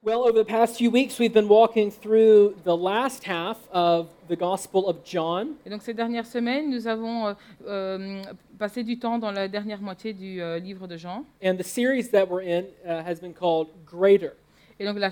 Well, over the past few weeks, we've been walking through the last half of the Gospel of John. Et donc ces dernières semaines, nous avons passé du temps dans la dernière moitié du livre de Jean. And the series that we're in has been called Greater. Et donc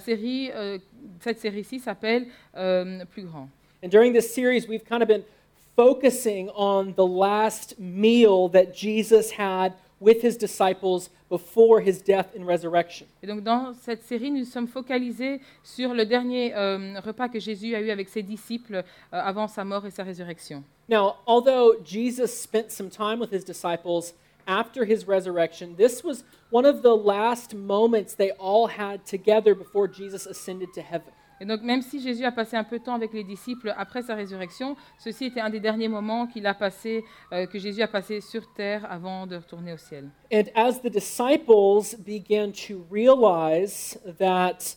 cette série-ci s'appelle Plus grand. And during this series, we've kind of been focusing on the last meal that Jesus had with his disciples before his death and resurrection. Et donc dans cette série, nous sommes focalisés sur le dernier repas que Jésus a eu avec ses disciples avant sa mort et sa résurrection. Now, although Jesus spent some time with his disciples after his resurrection, this was one of the last moments they all had together before Jesus ascended to heaven. Et donc même si Jésus a passé un peu de temps avec les disciples après sa résurrection, ceci était un des derniers moments que Jésus a passé sur terre avant de retourner au ciel. And as the disciples began to realize that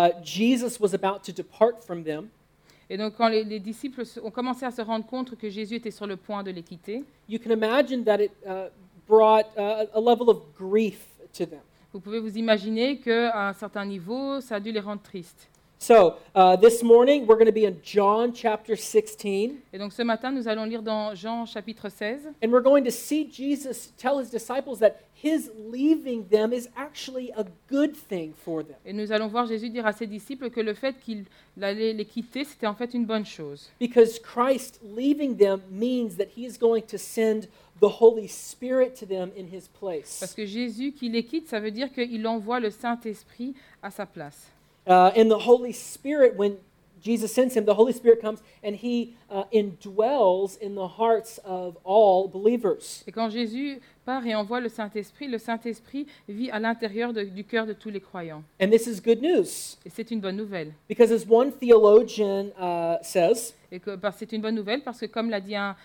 Jesus was about to depart from them, Et donc quand les disciples ont commencé à se rendre compte que Jésus était sur le point de les quitter, you can imagine that it brought a level of grief to them. vous pouvez vous imaginer qu'à un certain niveau, ça a dû les rendre tristes. So this morning, we're going to be in John chapter 16, Et donc ce matin, nous allons lire dans Jean chapitre 16, and we're going to see Jesus tell his disciples that his leaving them is actually a good thing for them. et nous allons voir Jésus dire à ses disciples que le fait qu'il allait les quitter, c'était en fait une bonne chose. Because Christ leaving them means that he is going to send the Holy Spirit to them in his place. Parce que Jésus qui les quitte, ça veut dire qu'il envoie le Saint-Esprit à sa place. And the Holy Spirit, when Jesus sends him, the Holy Spirit comes and he indwells in the hearts of all believers. Et quand Jésus part et envoie le Saint-Esprit vit à l'intérieur du cœur de tous les croyants. And this is good news, Et c'est une bonne nouvelle. because as one theologian says, C'est une bonne nouvelle parce que, comme l'a dit un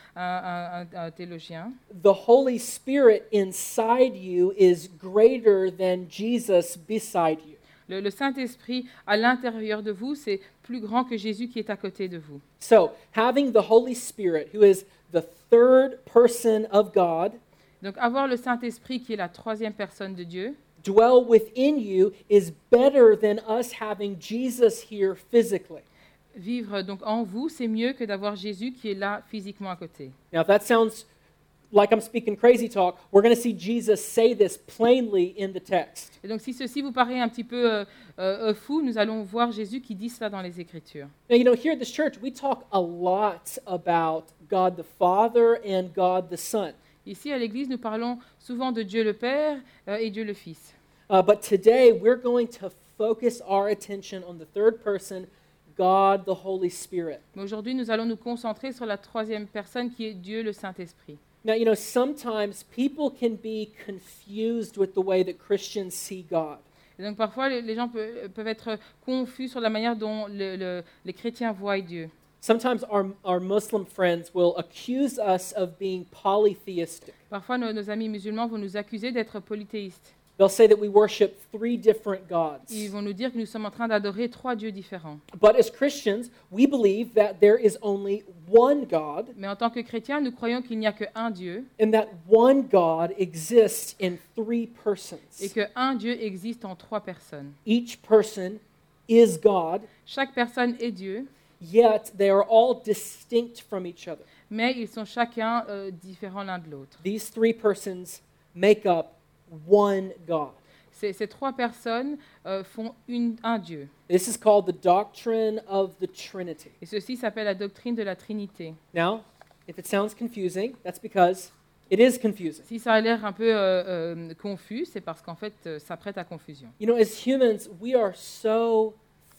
théologien, the Holy Spirit inside you is greater than Jesus beside you. le Saint-Esprit à l'intérieur de vous, c'est plus grand que Jésus qui est à côté de vous. So, having the Holy Spirit, who is the third person of God, Donc avoir le Saint-Esprit qui est la troisième personne de Dieu, dwell within you is better than us having Jesus here physically. vivre donc en vous, c'est mieux que d'avoir Jésus qui est là physiquement à côté. Now, if that sounds like I'm speaking crazy talk, we're going to see Jesus say this plainly in the text. Et donc si ceci vous paraît un petit peu fou, nous allons voir Jésus qui dit cela dans les Écritures. Now, here at this church, we talk a lot about God the Father and God the Son. Ici à l'Église, nous parlons souvent de Dieu le Père et Dieu le Fils. But today, we're going to focus our attention on the third person, God the Holy Spirit. Mais aujourd'hui, nous allons nous concentrer sur la troisième personne qui est Dieu le Saint-Esprit. Now, sometimes people can be confused with the way that Christians see God. Et donc parfois, les gens peuvent être confus sur la manière dont les chrétiens voient Dieu. Sometimes our Muslim friends will accuse us of being polytheistic. Parfois, nos amis musulmans vont nous accuser d'être polythéistes. They'll say that we worship three different gods. Ils vont nous dire que nous sommes en train d'adorer 3 dieux différents. But as Christians, we believe that there is only one God, Mais en tant que chrétiens, nous croyons qu'il n'y a qu'un Dieu and that one God exists in three et persons. qu'un Dieu existe en 3 personnes. Each person is God, Chaque personne est Dieu, yet they are all distinct from each other. mais ils sont chacun différents l'un de l'autre. These three persons make up one God. Ces 3 personnes font un Dieu. This is called the doctrine of the Trinity. Et ceci s'appelle la doctrine de la Trinité. Now, if it sounds confusing, that's because it is confusing. Si ça a l'air un peu confus, c'est parce qu'en fait, ça prête à confusion. As humans, we are so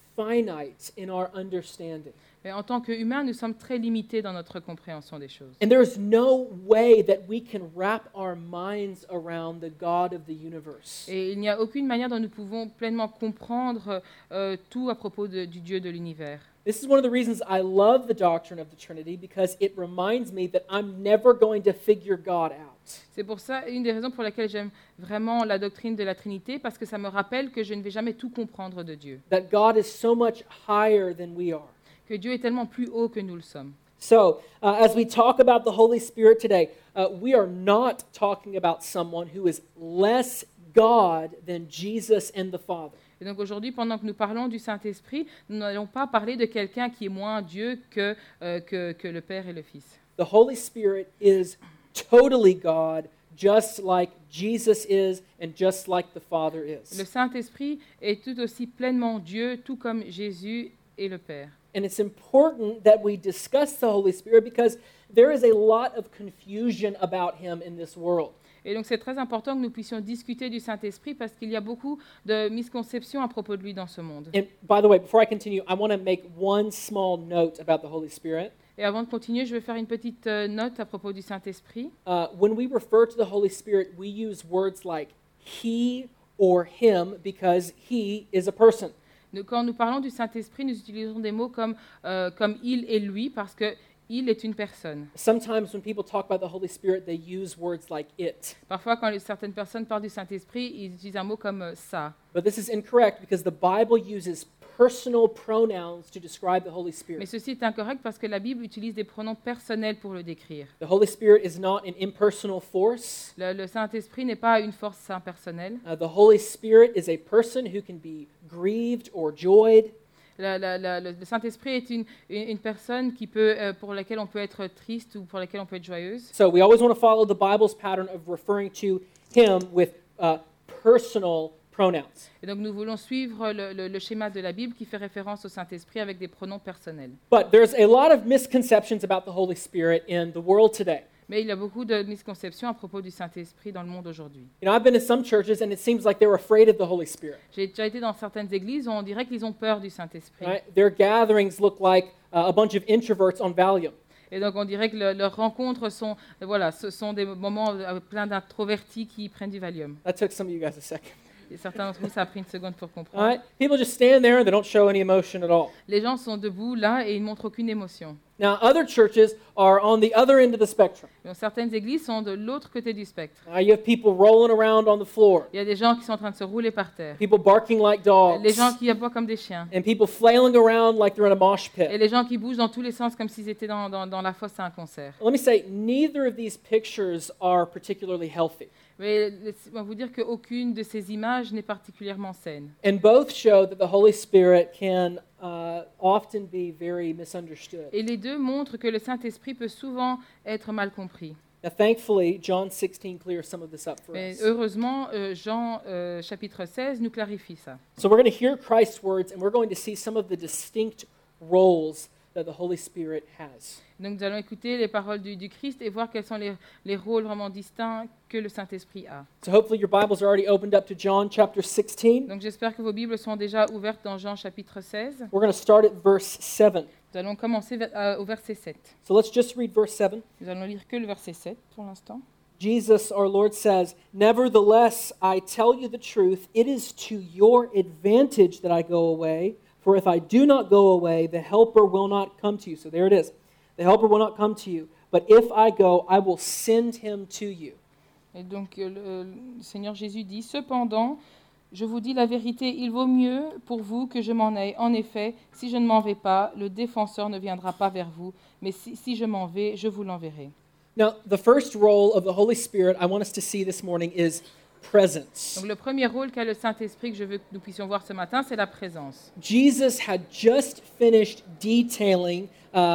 finite in our understanding. Mais en tant qu'humains, nous sommes très limités dans notre compréhension des choses. And there's no way that we can wrap our minds around the God of the universe. Et il n'y a aucune manière dont nous pouvons pleinement comprendre tout à propos du Dieu de l'univers. This is one of the reasons I love the doctrine of the Trinity, because it reminds me that I'm never going to figure God out. C'est pour ça une des raisons pour lesquelles j'aime vraiment la doctrine de la Trinité, parce que ça me rappelle que je ne vais jamais tout comprendre de Dieu. That God is so much higher than we are. Que Dieu est tellement plus haut que nous le sommes. So, as we talk about the Holy Spirit today, we are not talking about someone who is less God than Jesus and the Father. Et Et donc aujourd'hui, pendant que nous parlons du Saint-Esprit, nous n'allons pas parler de quelqu'un qui est moins Dieu que le Père et le Fils. The Holy Spirit is totally God, just like Jesus is and just like the Father is. Le Saint-Esprit est tout aussi pleinement Dieu, tout comme Jésus est le Père. And it's important that we discuss the Holy Spirit because there is a lot of confusion about him in this world. Et donc c'est très important que nous puissions discuter du Saint-Esprit parce qu'il y a beaucoup de misconceptions à propos de lui dans ce monde. And by the way, before I continue, I want to make one small note about the Holy Spirit. Et avant de continuer, je vais faire une petite note à propos du Saint-Esprit. When we refer to the Holy Spirit, we use words like he or him because he is a person. Quand nous parlons du Saint-Esprit, nous utilisons des mots comme il et lui parce que il est une personne. Sometimes when people talk about the Holy Spirit, they use words like it. Parfois, quand certaines personnes parlent du Saint-Esprit, ils utilisent un mot comme ça. But this is incorrect because the Bible uses personal pronouns to describe the Holy Mais Spirit. ceci est incorrect parce que la Bible utilise des pronoms personnels pour le décrire. The Holy Spirit is not an impersonal force. Le Saint-Esprit n'est pas une force impersonnelle. The Holy Spirit is a person who can be grieved or joyed. Le Saint-Esprit est une personne qui peut, pour laquelle on peut être triste ou pour laquelle on peut être joyeuse. So we always want to follow the Bible's pattern of referring to him with personal pronouns. Et donc nous voulons suivre le schéma de la Bible qui fait référence au Saint-Esprit avec des pronoms personnels. But there's a lot of misconceptions about the Holy Spirit in the world today. Mais il y a beaucoup de misconceptions à propos du Saint-Esprit dans le monde aujourd'hui. You know, I've been in some churches and it seems like they're afraid of the Holy Spirit. J'ai déjà été dans certaines églises où on dirait qu'ils ont peur du Saint-Esprit. Right? Their gatherings look like a bunch of introverts on Valium. Et donc on dirait que leurs rencontres sont, ce sont des moments pleins d'introvertis qui prennent du Valium. That took some of you guys a second. Et certains d'entre vous, ça a pris une seconde pour comprendre. All right? People just stand there and they don't show any emotion at all. Les gens sont debout là et ils ne montrent aucune émotion. Now, other churches are on the other end of the spectrum. Donc, certaines églises sont de l'autre côté du spectre. You have people rolling around on the floor, Il y a des gens qui sont en train de se rouler par terre. people barking like dogs, Les gens qui aboient comme des chiens. and people flailing around like they're in a mosh Et pit. les gens qui bougent dans tous les sens comme s'ils étaient dans la fosse à un concert. Let me say, neither of these pictures are particularly healthy. Mais on va vous dire qu'aucune de ces images n'est particulièrement saine. And both show that the Holy Spirit can often be very misunderstood. Et les deux montrent que le Saint-Esprit peut souvent être mal compris. Now, thankfully, John 16 clears some of this up for Mais us. heureusement, Jean chapitre 16 nous clarifie ça. So we're going to hear Christ's words, and we're going to see some of the distinct roles that the Holy Spirit has. Donc nous allons écouter les paroles du Christ et voir quels sont les rôles vraiment distincts que le Saint-Esprit a. So hopefully your Bibles are already opened up to John chapter 16. Donc j'espère que vos Bibles sont déjà ouvertes dans Jean chapitre 16. We're going to start at verse 7. Nous allons commencer au verset 7. So let's just read verse 7. Nous allons lire que le verset 7 pour l'instant. Jesus, our Lord, says, "Nevertheless, I tell you the truth, it is to your advantage that I go away. For if I do not go away, the Helper will not come to you." So there it is. The Helper will not come to you. But if I go, I will send him to you. Et donc le Seigneur Jésus dit, « Cependant, je vous dis la vérité, il vaut mieux pour vous que je m'en aille. En effet, si je ne m'en vais pas, le défenseur ne viendra pas vers vous. Mais si je m'en vais, je vous l'enverrai. » Now, the first role of the Holy Spirit I want us to see this morning is presence. Donc le premier rôle qu'a le Saint-Esprit que je veux que nous puissions voir ce matin, c'est la présence. Jesus had just finished detailing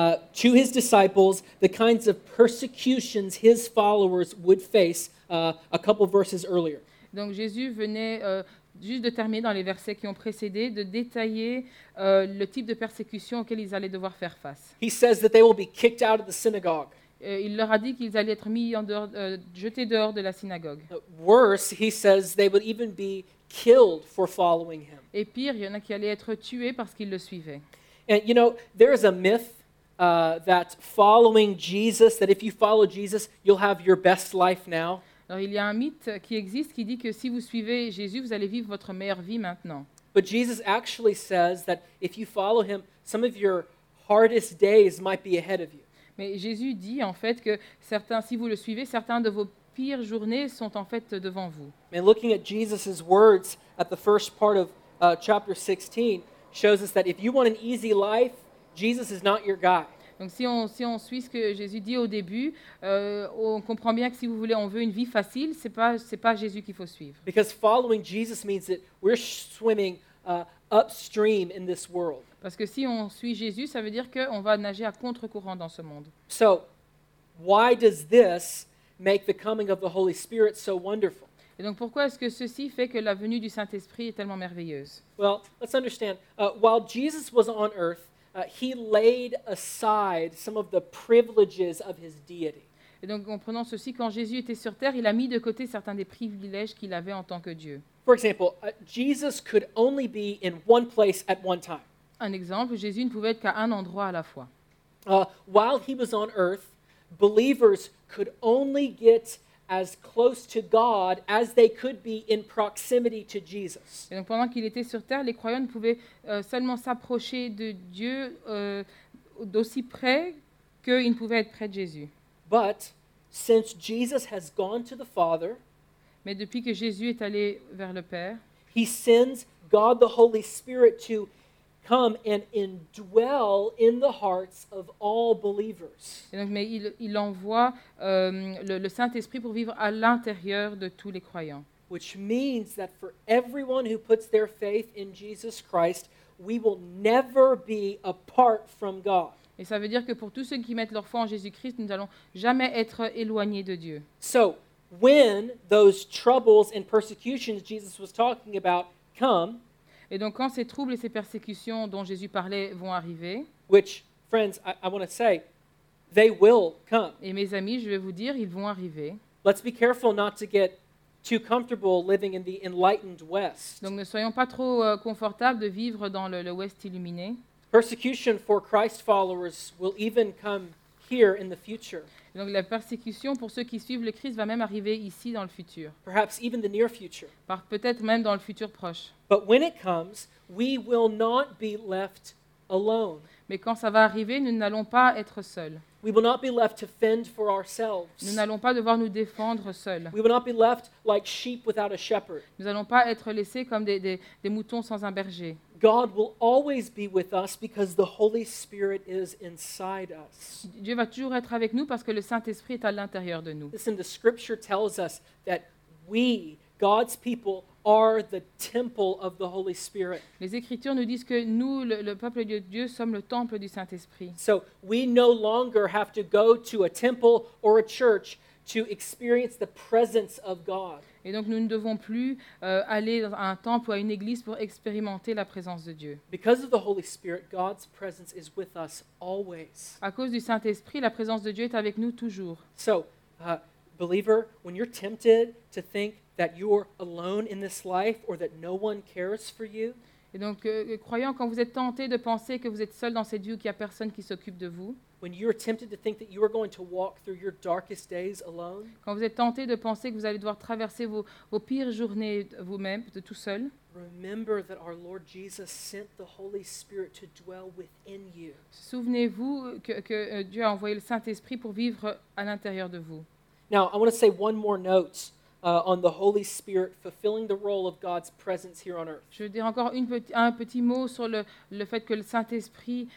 to his disciples the kinds of persecutions his followers would face a couple verses earlier. Donc Jésus venait juste de terminer dans les versets qui ont précédé, de détailler le type de persécution auquel ils allaient devoir faire face. He says that they will be kicked out of the synagogue. Il leur a dit qu'ils allaient être mis en dehors, jetés dehors de la synagogue. Worse, he says they would even be killed for following him. Et pire, il y en a qui allaient être tués parce qu'ils le suivaient. And you know, there is a myth that following Jesus, that if you follow Jesus, you'll have your best life now. Alors il y a un mythe qui existe qui dit que si vous suivez Jésus, vous allez vivre votre meilleure vie maintenant. But Jesus actually says that if you follow him, some of your hardest days might be ahead of you. Mais Jésus dit en fait que si vous le suivez, certains de vos pires journées sont en fait devant vous. And looking at Jesus' words at the first part of chapter 16 shows us that if you want an easy life, Jesus is not your guy. Donc si on suit ce que Jésus dit au début, on comprend bien que si on veut une vie facile, c'est pas Jésus qu'il faut suivre. Because following Jesus means that we're swimming upstream in this world. Parce que si on suit Jésus, ça veut dire qu'on va nager à contre-courant dans ce monde. So, why does this make the coming of the Holy Spirit so wonderful? Et donc pourquoi est-ce que ceci fait que la venue du Saint-Esprit est tellement merveilleuse? Well, let's understand. While Jesus was on earth, he laid aside some of the privileges of his deity. Et donc comprenons ceci, quand Jésus était sur terre, il a mis de côté certains des privilèges qu'il avait en tant que Dieu. For example, Jesus could only be in one place at one time. Un exemple, Jésus ne pouvait être qu'à un endroit à la fois. While he was on earth, believers could only get as close to God as they could be in proximity to Jesus. Et donc pendant qu'il était sur terre, les croyants ne pouvaient seulement s'approcher de Dieu d'aussi près qu'ils ne pouvaient être près de Jésus. But since Jesus has gone to the Father, Mais depuis que Jésus est allé vers le Père, he sends God the Holy Spirit to come and indwell in the hearts of all believers. et donc, mais il envoie le Saint-Esprit pour vivre à l'intérieur de tous les croyants. Which means that for everyone who puts their faith in Jesus Christ, we will never be apart from God. Et ça veut dire que pour tous ceux qui mettent leur foi en Jésus-Christ, nous n'allons jamais être éloignés de Dieu. So, when those troubles and persecutions Jesus was talking about come, Et donc quand ces troubles et ces persécutions dont Jésus parlait vont arriver, which, friends, I want to say, they will come. et mes amis, je vais vous dire, ils vont arriver. Let's be careful not to get too comfortable living in the enlightened West. Donc ne soyons pas trop confortables de vivre dans le Ouest illuminé. Persecution for Christ followers will even come here in the future, Et donc la persécution pour ceux qui suivent le Christ va même arriver ici dans le futur, perhaps even the near future. peut-être même dans le futur proche. But when it comes, we will not be left alone. Mais quand ça va arriver, nous n'allons pas être seuls. We will not be left to fend for ourselves. Nous n'allons pas devoir nous défendre seuls. We will not be left like sheep without a shepherd. Nous n'allons pas être laissés comme des moutons sans un berger. God will always be with us because the Holy Spirit is inside us. Dieu va toujours être avec nous parce que le Saint-Esprit est à l'intérieur de nous. Listen, the scripture tells us that we, God's people, are the temple of the Holy Spirit. Les Écritures nous disent que nous, le peuple de Dieu, sommes le temple du Saint-Esprit. So we no longer have to go to a temple or a church to experience the presence of God. Et donc nous ne devons plus aller dans un temple ou à une église pour expérimenter la présence de Dieu. Because of the Holy Spirit, God's presence is with us always. À cause du Saint-Esprit, la présence de Dieu est avec nous toujours. So, believer, when you're tempted to think that you're alone in this life or that no one cares for you, Et donc, croyants, quand vous êtes tentés de penser que vous êtes seul dans cette vie ou qu'il n'y a personne qui s'occupe de vous, when you're tempted to think that you are going to walk through your darkest days alone, quand vous êtes tentés de penser que vous allez devoir traverser vos pires journées vous-même, de tout seul, remember that our Lord Jesus sent the Holy Spirit to dwell within you. souvenez-vous que Dieu a envoyé le Saint-Esprit pour vivre à l'intérieur de vous. Now, I want to say one more note on the Holy Spirit fulfilling the role of God's presence here on earth. Je veux dire encore un petit mot sur le fait que le Saint-Esprit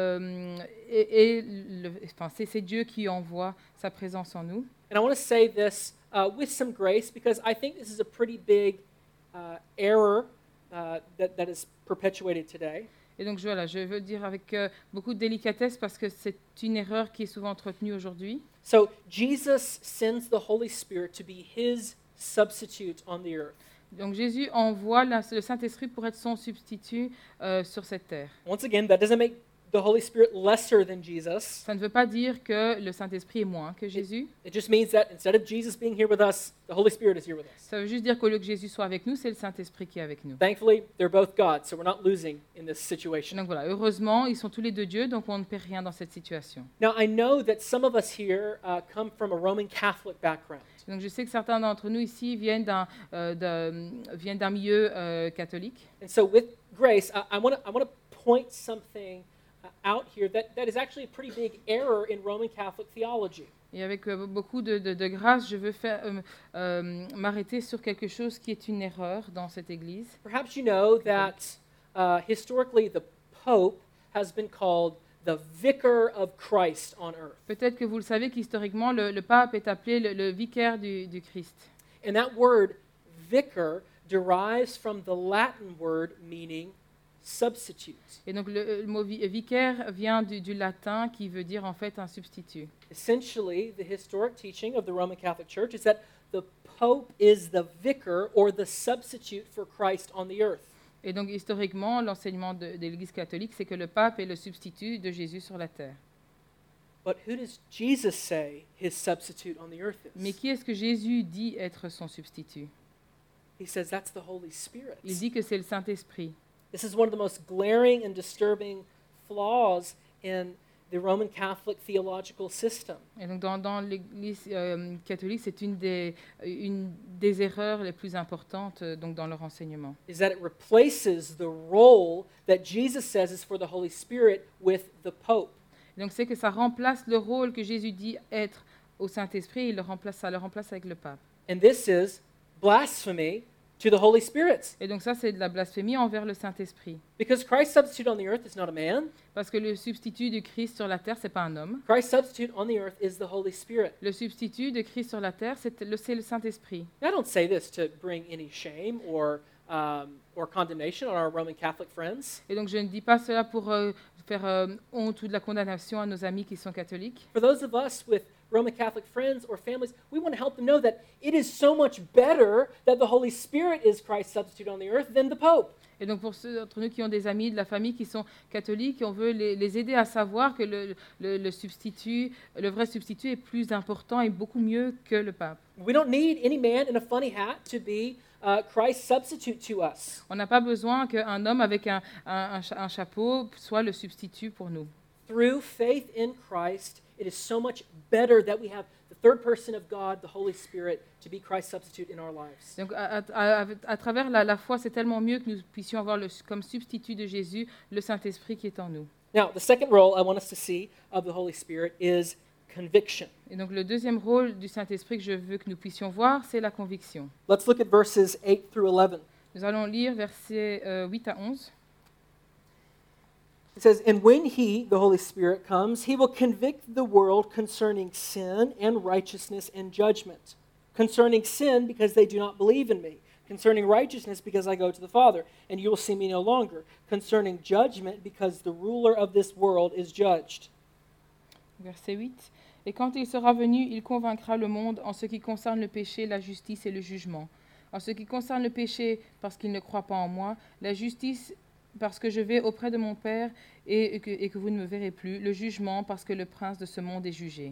c'est Dieu qui envoie sa présence en nous. And I want to say this with some grace because I think this is a pretty big error that is perpetuated today. Et donc voilà, je veux dire avec beaucoup de délicatesse parce que c'est une erreur qui est souvent entretenue aujourd'hui. So Jesus sends the Holy Spirit to be his substitute on the earth. Donc Jésus envoie le Saint-Esprit pour être son substitut sur cette terre. Once again, that doesn't make the Holy Spirit lesser than Jesus. Ça ne veut pas dire que le Saint-Esprit est moins que Jésus. It just means that instead of Jesus being here with us, the Holy Spirit is here with us. Ça veut juste dire qu'au lieu que Jésus soit avec nous, c'est le Saint-Esprit qui est avec nous. Thankfully, they're both God, so we're not losing in this situation. Donc voilà, heureusement, ils sont tous les deux Dieu, donc on ne perd rien dans cette situation. Now, I know that some of us here come from a Roman Catholic background. Donc je sais que certains d'entre nous ici viennent d'un milieu catholique. And so with grace, I want to point something out here that is actually a pretty big error in Roman Catholic theology. Et avec beaucoup de grâce, je veux m'arrêter sur quelque chose qui est une erreur dans cette Église. Perhaps you know that historically the Pope has been called the vicar of Christ on earth. Peut-être que vous le savez qu'historiquement, le pape est appelé le vicaire du Christ. And that word vicar derives from the Latin word meaning substitute. Et donc le mot vicaire vient du latin qui veut dire en fait un substitut. Essentially, the historic teaching of the Roman Catholic Church is that the Pope is the vicar or the substitute for Christ on the earth. Et donc historiquement, l'enseignement de l'Église catholique, c'est que le pape est le substitut de Jésus sur la terre. But who does Jesus say his substitute on the earth Mais is? qui est-ce que Jésus dit être son substitut? He says that's the Holy Spirit. Il dit que c'est le Saint-Esprit. This is one of the most glaring and disturbing flaws in the Roman Catholic theological system. Et donc dans l'Église catholique, c'est une des erreurs les plus importantes donc dans leur enseignement. Is that it replaces the role that Jesus says is for the Holy Spirit with the Pope. Et donc c'est que ça remplace le rôle que Jésus dit être au Saint-Esprit, ça le remplace avec le pape. And this is blasphemy to the Holy Spirit. Et donc ça, c'est de la blasphémie envers le Saint-Esprit. Because Christ's substitute on the earth is not a man. Parce que le substitut du Christ sur la terre, c'est pas un homme. Christ's substitute on the earth is the Holy Spirit. Le substitut de Christ sur la terre, c'est le Saint-Esprit. Now, I don't say this to bring any shame or condemnation on our Roman Catholic friends. Et donc je ne dis pas cela pour faire honte ou de la condamnation à nos amis qui sont catholiques. For those of us with Roman Catholic friends or families, we want to help them know that it is so much better that the Holy Spirit is Christ's substitute on the earth than the Pope. Et donc pour ceux d'entre nous qui ont des amis de la famille qui sont catholiques, on veut les aider à savoir que le substitut, le vrai substitut est plus important et beaucoup mieux que le pape. We don't need any man in a funny hat to be Christ's substitute to us. On n'a pas besoin qu'un homme avec un chapeau soit le substitut pour nous. Through faith in Christ, it is so much better that we have the third person of God, the Holy Spirit, to be Christ's substitute in our lives. Donc à travers la foi, c'est tellement mieux que nous puissions avoir comme substitut de Jésus le Saint-Esprit qui est en nous. Now, the second role I want us to see of the Holy Spirit is conviction. Et donc le deuxième rôle du Saint-Esprit que je veux que nous puissions voir, c'est la conviction. Let's look at verses 8 through 11. Nous allons lire versets 8 à 11. It says, "And when he, the Holy Spirit, comes, he will convict the world concerning sin and righteousness and judgment. Concerning sin, because they do not believe in me. Concerning righteousness, because I go to the Father, and you will see me no longer. Concerning judgment, because the ruler of this world is judged." Verset 8. Et quand il sera venu, il convaincra le monde en ce qui concerne le péché, la justice et le jugement. En ce qui concerne le péché, parce qu'il ne croit pas en moi, la justice, parce que je vais auprès de mon Père et que vous ne me verrez plus, le jugement, parce que le prince de ce monde est jugé.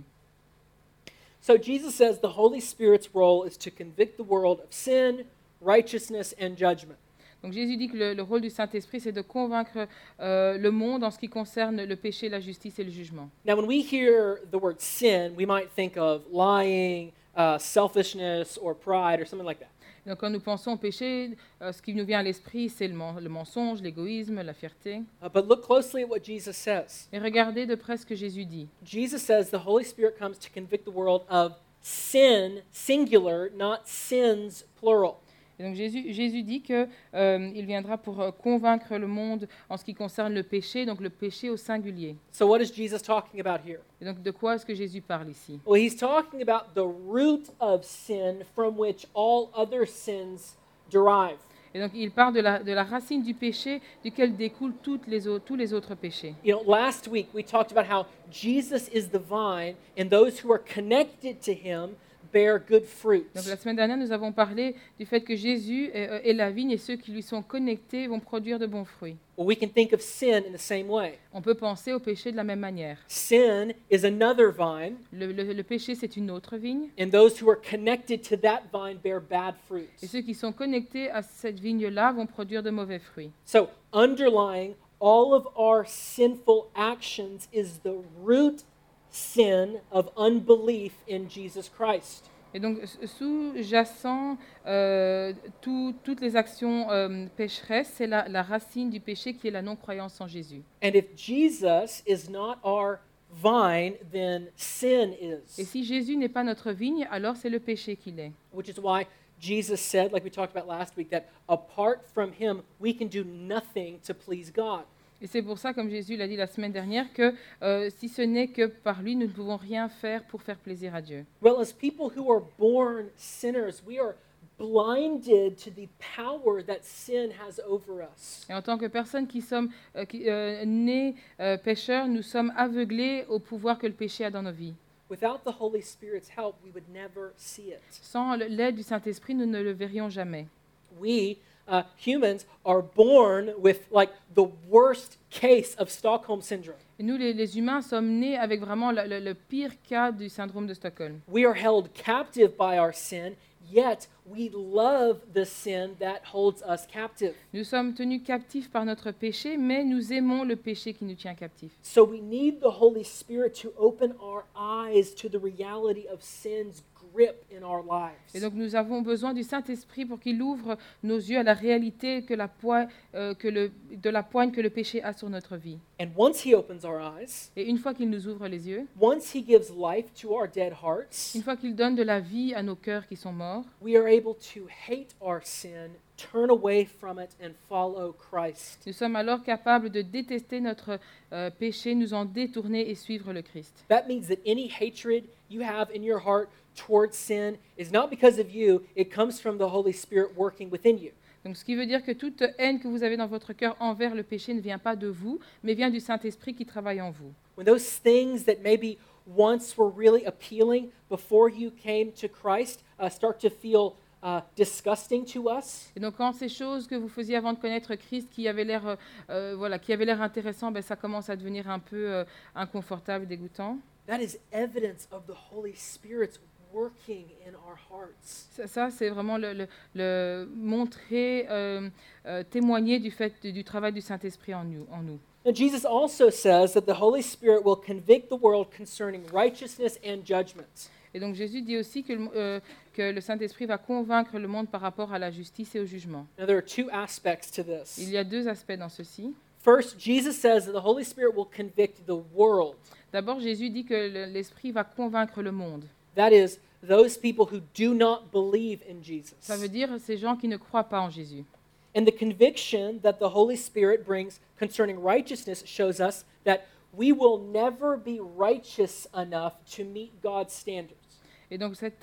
So Jesus says the Holy Spirit's role is to convict the world of sin, righteousness, and judgment. Donc Jésus dit que le rôle du Saint-Esprit, c'est de convaincre le monde en ce qui concerne le péché, la justice et le jugement. Now, when we hear the word sin, we might think of lying, selfishness, or pride, or something like that. Donc quand nous pensons au péché, ce qui nous vient à l'esprit, c'est le mensonge, l'égoïsme, la fierté. But look closely at what Jesus says. Et regardez de près ce que Jésus dit. Jesus says the Holy Spirit comes to convict the world of sin, singular, not sins, plural. Et donc Jésus dit qu'il viendra pour convaincre le monde en ce qui concerne le péché, donc le péché au singulier. So what is Jesus talking about here? Et donc de quoi est-ce que Jésus parle ici? Well, he's talking about the root of sin from which all other sins derive. Et donc il parle de la racine du péché duquel découlent tous les autres péchés. You know, last week we talked about how Jesus is the vine and those who are connected to him bear good fruits. Donc la semaine dernière, nous avons parlé du fait que Jésus est la vigne et ceux qui lui sont connectés vont produire de bons fruits. Well, we can think of sin in the same way. On peut penser au péché de la même manière. Sin is another vine, Le péché, c'est une autre vigne. and those who are connected to that vine bear bad fruits. Et ceux qui sont connectés à cette vigne-là vont produire de mauvais fruits. So, underlying all of our sinful actions is the root sin of unbelief in Jesus Christ. Et donc, sous-jacent toutes les actions pécheresses, c'est la racine du péché qui est la non-croyance en Jésus. And if Jesus is not our vine, then sin Et is. si Jésus n'est pas notre vigne, alors c'est le péché qu'il est. Which is why Jesus said, like we talked about last week, that apart from him, we can do nothing to please God. Et c'est pour ça, comme Jésus l'a dit la semaine dernière, que si ce n'est que par lui, nous ne pouvons rien faire pour faire plaisir à Dieu. Well, as people who are born sinners, we are blinded to the power that sin has over us. Et en tant que personnes qui sommes nées pécheurs, nous sommes aveuglés au pouvoir que le péché a dans nos vies. Without the Holy Spirit's help, we would never see it. Sans l'aide du Saint-Esprit, nous ne le verrions jamais. We, humans, are born with like the worst case of Stockholm syndrome. Et nous, les humains, sommes nés avec vraiment le pire cas du syndrome de Stockholm. We are held captive by our sin, yet we love the sin that holds us captive. Nous sommes tenus captifs par notre péché, mais nous aimons le péché qui nous tient captifs. So we need the Holy Spirit to open our eyes to the reality of sin's grip in our lives. Et donc nous avons besoin du Saint-Esprit pour qu'il ouvre nos yeux à la réalité de la poigne que le péché a sur notre vie. And once he opens our eyes, Et une fois qu'il nous ouvre les yeux, once he gives life to our dead hearts, une fois qu'il donne de la vie à nos cœurs qui sont morts, we are able to hate our sin, turn away from it, and follow Christ. nous sommes alors capables de détester notre péché, nous en détourner et suivre le Christ. That means that any hatred you have in your heart towards sin is not because of you, it comes from the Holy Spirit working within you. Donc, ce qui veut dire que toute haine que vous avez dans votre cœur envers le péché ne vient pas de vous, mais vient du Saint-Esprit qui travaille en vous. When those things that maybe once were really appealing before you came to Christ start to feel disgusting to us, Et donc, quand ces choses que vous faisiez avant de connaître Christ, qui avaient l'air intéressant, ben, ça commence à devenir un peu inconfortable, dégoûtant. that is evidence of the Holy Spirit's working in our hearts. Ça c'est vraiment le montrer, témoigner du fait du travail du Saint-Esprit en nous. Now, Jesus also says that the Holy Spirit will convict the world concerning righteousness and judgment. Et donc Jésus dit aussi que le Saint-Esprit va convaincre le monde par rapport à la justice et au jugement. Now, there are two aspects to this. Il y a deux aspects dans ceci. First, Jesus says that the Holy Spirit will convict the world. D'abord, Jésus dit que l'Esprit va convaincre le monde. That is, those people who do not believe in Jesus. Ça veut dire ces gens qui ne croient pas en Jésus. And the conviction that the Holy Spirit brings concerning righteousness shows us that we will never be righteous enough to meet God's standards. Et donc cette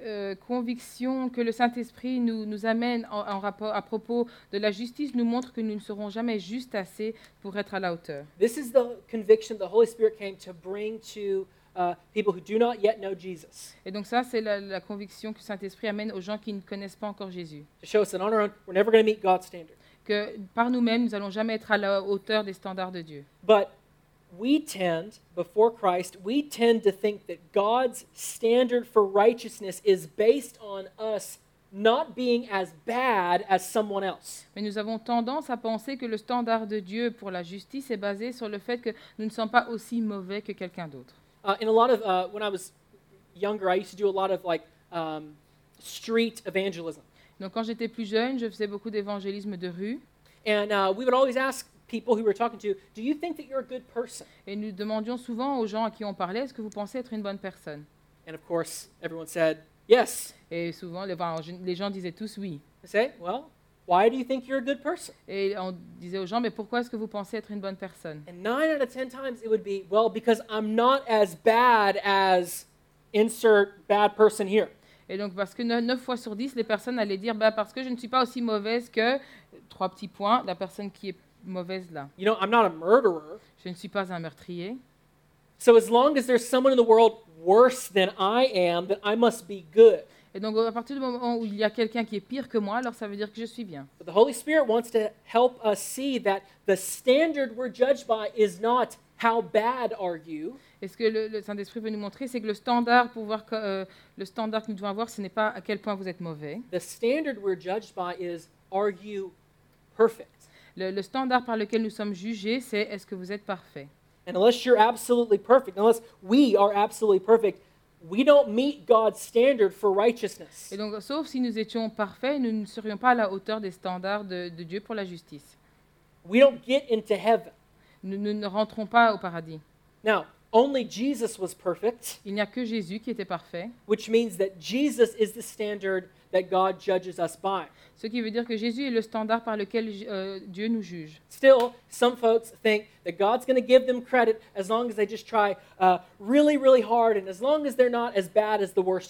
conviction que le Saint-Esprit nous amène à propos de la justice nous montre que nous ne serons jamais justes assez pour être à la hauteur. This is the conviction the Holy Spirit came to bring to people who do not yet know Jesus. Et donc ça, c'est la conviction que le Saint-Esprit amène aux gens qui ne connaissent pas encore Jésus. To show us that on our own, we're never going to meet God's standard. Que par nous-mêmes, nous n'allons jamais être à la hauteur des standards de Dieu. But we tend, before Christ, we tend to think that God's standard for righteousness is based on us not being as bad as someone else. Mais nous avons tendance à penser que le standard de Dieu pour la justice est basé sur le fait que nous ne sommes pas aussi mauvais que quelqu'un d'autre. In a lot of, when I was younger, I used to do a lot of street evangelism. Donc quand j'étais plus jeune, je faisais beaucoup d'évangélisme de rue. And we would always ask people who we were talking to, do you think that you're a good person? Et nous demandions souvent aux gens à qui on parlait, est-ce que vous pensez être une bonne personne? And of course, everyone said, yes. Et souvent, les gens disaient tous oui. I say, well, why do you think you're a good person? Et on disait aux gens, mais pourquoi est-ce que vous pensez être une bonne personne? And 9 out of 10 times it would be, well, because I'm not as bad as insert bad person here. Et donc, parce que 9 fois sur 10, les personnes allaient dire, bah, parce que je ne suis pas aussi mauvaise que, 3 petits points, la personne qui est mauvaise là. You know, I'm not a murderer. Je ne suis pas un meurtrier. So as long as there's someone in the world worse than I am, then I must be good. Et donc, à partir du moment où il y a quelqu'un qui est pire que moi, alors ça veut dire que je suis bien. But the Holy Spirit wants to help us see that the standard we're judged by is not how bad are you. Et ce que le Saint-Esprit veut nous montrer, c'est que le standard que nous devons avoir, ce n'est pas à quel point vous êtes mauvais. The standard we're judged by is, are you perfect? Le standard par lequel nous sommes jugés, c'est est-ce que vous êtes parfait. And unless you're absolutely perfect, unless we are absolutely perfect, we don't meet God's standard for righteousness. Et donc, sauf si nous étions parfaits, nous ne serions pas à la hauteur des standards de Dieu pour la justice. We don't get into heaven. Nous ne rentrons pas au paradis. Now, only Jesus was perfect, Il n'y a que Jésus qui était parfait, which means that Jesus is the standard that God judges us by. ce qui veut dire que Jésus est le standard par lequel Dieu nous juge. Still, some folks think that God's going to give them credit as long as they just try really, really hard and as long as they're not as bad as the worst human.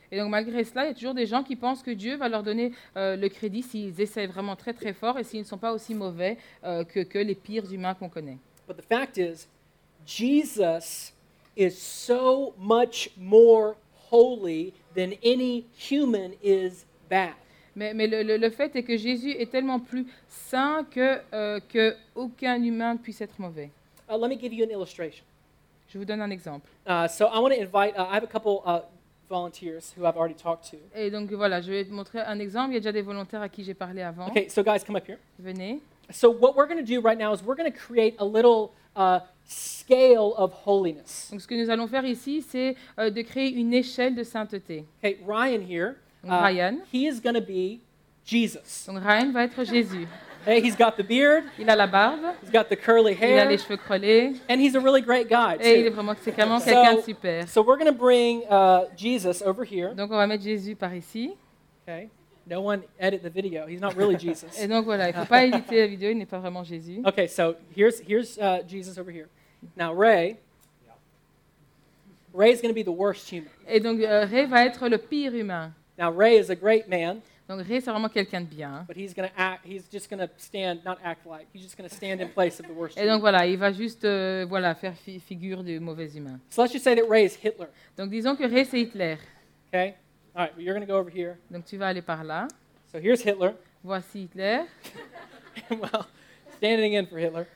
Et donc malgré cela, il y a toujours des gens qui pensent que Dieu va leur donner le crédit s'ils essaient vraiment très très fort et s'ils ne sont pas aussi mauvais que les pires humains qu'on connaît. But the fact is, Jesus is so much more holy than any human is bad. Mais le fait est que Jésus est tellement plus saint que aucun humain puisse être mauvais. Let me give you an illustration. Je vous donne un exemple. So I want to invite, I have a couple volunteers who I've already talked to. Et donc voilà, je vais te montrer un exemple. Il y a déjà des volontaires à qui j'ai parlé avant. Okay, so guys, come up here. Venez. So what we're going to do right now is we're going to create a little scale of holiness. Donc ce que nous allons faire ici, c'est de créer une échelle de sainteté. Okay, Ryan here, Donc Ryan. he is going to be Jesus. Donc Ryan va être Jésus. Hey, he's got the beard, Il a la barbe, he's got the curly il a hair, les cheveux crôlés, and he's a really great guy et il est too. c'est vraiment quelqu'un de super. So we're going to bring Jesus over here. Donc on va mettre Jésus par ici. Okay, no one edit the video. He's not really Jesus. Et donc voilà, il ne faut pas éditer la vidéo, il n'est pas vraiment Jésus. Okay, so here's Jesus over here. Now Ray's going to be the worst human. Et donc Ray va être le pire humain. Now Ray is a great man, Donc Ray, c'est vraiment quelqu'un de bien. but he's just going to stand, not act like, he's just going to stand in place of the worst Et human. donc voilà, il va juste faire figure de mauvais humain. So let's just say that Ray is Hitler. Donc disons que Ray, c'est Hitler. Okay? All right, well, you're going to go over here. Donc tu vas aller par là. So here's Hitler. Voici Hitler. Well, standing in for Hitler.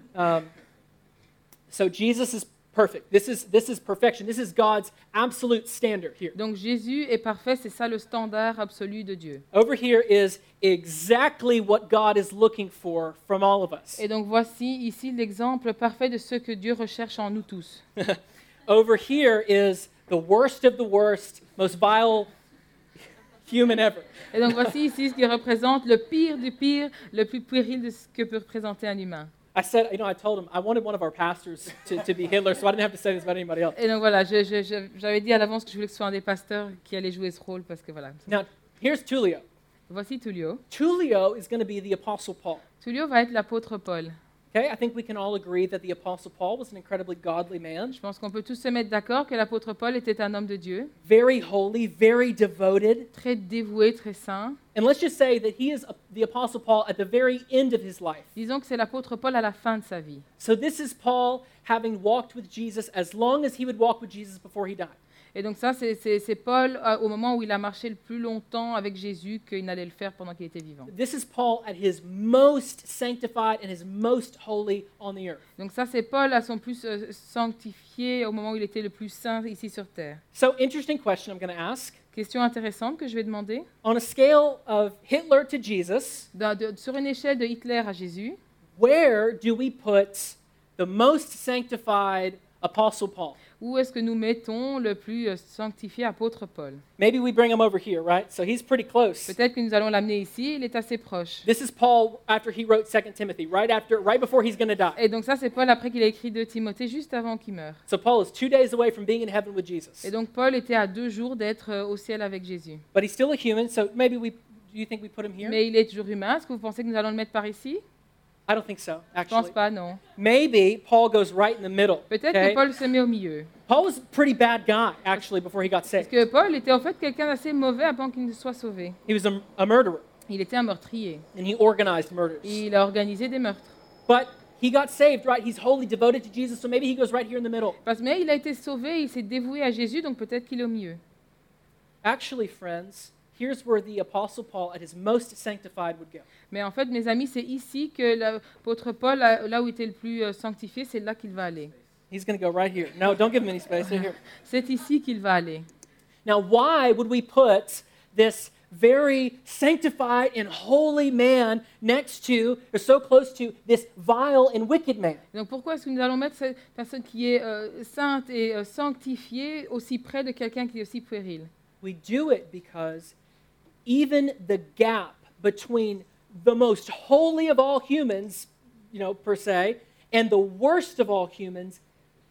So Jesus is perfect. This is perfection. This is God's absolute standard here. Donc Jésus est parfait, c'est ça le standard absolu de Dieu. Over here is exactly what God is looking for from all of us. Et donc voici ici l'exemple parfait de ce que Dieu recherche en nous tous. Over here is the worst of the worst, most vile human ever. Et donc voici ici ce qui représente le pire du pire, le plus puéril de ce que peut représenter un humain. I said, I told him I wanted one of our pastors to be Hitler, so I didn't have to say this about anybody else. Et donc voilà, j'avais dit à l'avance que je voulais que ce soit un des pasteurs qui allait jouer ce rôle parce que voilà. Now, here's Tullio. Voici Tullio. Tullio is going to be the Apostle Paul. Tullio va être l'apôtre Paul. Okay, I think we can all agree that the Apostle Paul was an incredibly godly man, Je pense qu'on peut tous se mettre d'accord que l'apôtre Paul était un homme de Dieu, very holy, very devoted. très dévoué, très saint. And let's just say that he is the Apostle Paul at the very end of his life. Disons que c'est l'apôtre Paul à la fin de sa vie. So this is Paul having walked with Jesus as long as he would walk with Jesus before he died. Et donc ça, c'est Paul au moment où il a marché le plus longtemps avec Jésus qu'il allait le faire pendant qu'il était vivant. This is Paul at his most sanctified and his most holy on the earth. Donc ça, c'est Paul à son plus sanctifié au moment où il était le plus saint ici sur terre. So interesting question I'm going to ask. Question intéressante que je vais demander. On a scale of Hitler to Jesus, Sur une échelle de Hitler à Jésus, where do we put the most sanctified Apostle Paul? où est-ce que nous mettons le plus sanctifié apôtre Paul? Maybe we bring him over here, right? So he's pretty close. Peut-être que nous allons l'amener ici, il est assez proche. This is Paul after he wrote 2 Timothy, right before he's going to die. Et donc ça, c'est Paul après qu'il a écrit 2 Timothée, juste avant qu'il meure. So Paul is 2 days away from being in heaven with Jesus. Et donc Paul était à 2 jours d'être au ciel avec Jésus. But he's still a human, so maybe do you think we put him here? Mais il est toujours humain. Est-ce que vous pensez que nous allons le mettre par ici? I don't think so, Je pense actually. pas, non. Maybe Paul goes right in the middle. Peut-être Okay? que Paul se met au milieu. Paul was a pretty bad guy, actually, before he got Parce saved. que Paul était en fait quelqu'un d'assez mauvais avant qu'il ne soit sauvé. He was a murderer, Il était un meurtrier. and he organized murders. Il a organisé des meurtres. But he got saved, right? He's wholly devoted to Jesus, so maybe he goes right here in the middle. Mais il a été sauvé, il s'est dévoué à Jésus, donc peut-être qu'il est au milieu. Actually, friends, here's where the Apostle Paul, at his most sanctified, would go. Mais en fait, mes amis, c'est ici que l'apôtre Paul, là où il était le plus sanctifié, c'est là qu'il va aller. He's going to go right here. No, don't give him any space. Right here. C'est ici qu'il va aller. Now, why would we put this very sanctified and holy man next to, or so close to, this vile and wicked man? Donc pourquoi est-ce que nous allons mettre cette personne qui est sainte et sanctifiée aussi près de quelqu'un qui est aussi puéril? We do it because even the gap between the most holy of all humans, per se, and the worst of all humans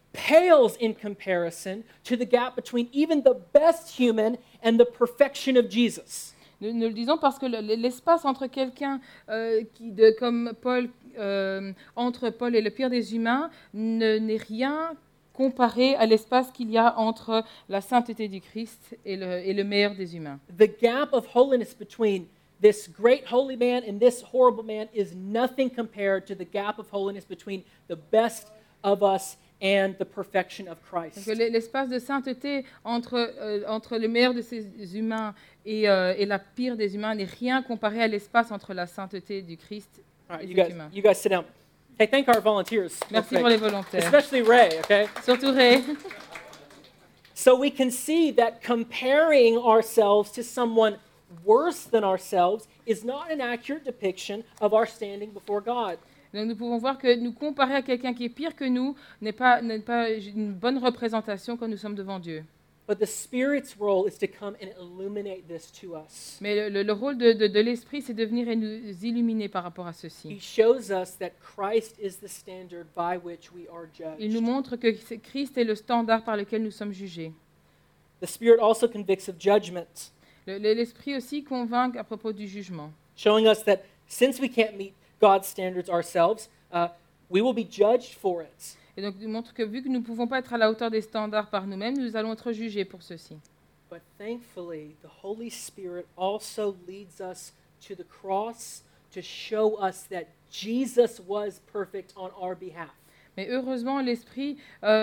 pales in comparison to the gap between even the best human and the perfection of Jesus. Nous le disons parce que l'espace entre quelqu'un comme Paul, entre Paul et le pire des humains, n'est rien comparé à l'espace qu'il y a entre la sainteté du Christ et le meilleur des humains. The gap of holiness between this great holy man and this horrible man is nothing compared to the gap of holiness between the best of us and the perfection of Christ. Donc, l'espace de sainteté entre le meilleur de ces humains et la pire des humains n'est rien comparé à l'espace entre la sainteté du Christ All right, et cet humain. you guys sit down. Hey, thank our volunteers. Merci real pour les quick. volontaires. Especially Ray, okay? Surtout Ray. So we can see that comparing ourselves to someone worse than ourselves is not an accurate depiction of our standing before God. Donc nous pouvons voir que nous comparer à quelqu'un qui est pire que nous n'est pas une bonne représentation quand nous sommes devant Dieu. But the Spirit's role is to come and illuminate this to us. Mais le rôle de l'Esprit, c'est de venir et nous illuminer par rapport à He ceci. shows us that Christ is the standard by which we are Il nous judged. montre que Christ est le standard par lequel nous sommes jugés. The Spirit also convicts of judgment, L'Esprit aussi convainc à propos du jugement, showing us that since we can't meet God's standards ourselves, we will be judged for it. et donc il montre que vu que nous ne pouvons pas être à la hauteur des standards par nous-mêmes, nous allons être jugés pour ceci. But thankfully, the Holy Spirit also leads us to the cross to show us that Jesus was perfect on our behalf. Mais heureusement, l'Esprit